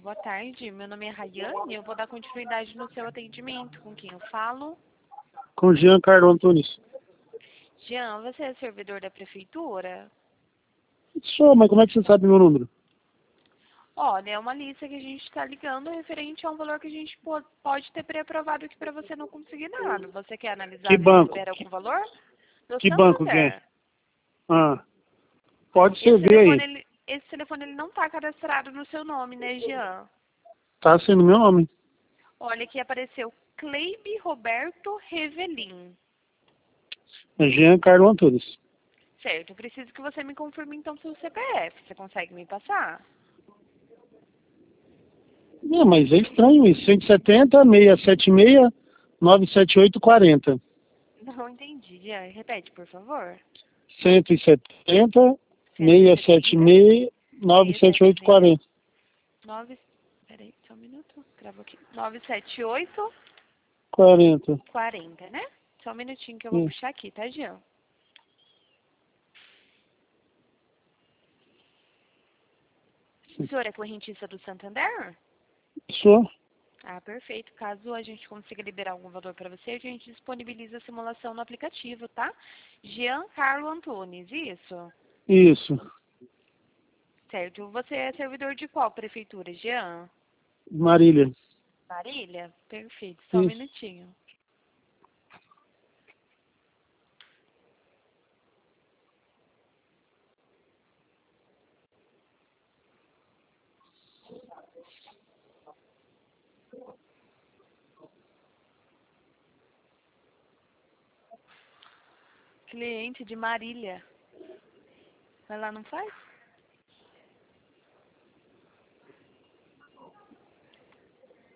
boa tarde. Meu nome é Rayane. Eu vou dar continuidade no seu atendimento. Com quem eu falo? Com Jean Carlos Antunes. Jean, você é servidor da prefeitura? Sou, mas como é que você sabe meu número? Olha, é uma lista que a gente está ligando referente a um valor que a gente pode ter pré-aprovado aqui para você não conseguir nada. Você quer analisar Que ver se banco? libera algum valor? Do Que banco que é? Santander. Ah, pode ser, vê aí. Esse telefone ele não está cadastrado no seu nome, né, Jean? Tá sendo meu nome. Olha, aqui apareceu Cleibe Roberto Revelin. É Jean Carlos Antunes. Certo, eu preciso que você me confirme então seu CPF. Você consegue me passar? Não, mas é estranho isso. 170, 676, 978, 40. Não entendi, Jean. Repete, por favor. 170, 170, 676, 978, 676, 40. 9... Peraí, só um minuto. Gravo aqui. 978 40. 40, né? Só um minutinho que eu vou Isso. puxar aqui, tá, Jean? O senhor é correntista do Santander? Sou? Ah, perfeito. Caso a gente consiga liberar algum valor para você, a gente disponibiliza a simulação no aplicativo, tá? Jean Carlo Antunes, isso? Isso. Certo. Você é servidor de qual prefeitura, Jean? Marília. Marília? Perfeito. Só um Isso. minutinho. Cliente de Marília. Mas lá não faz?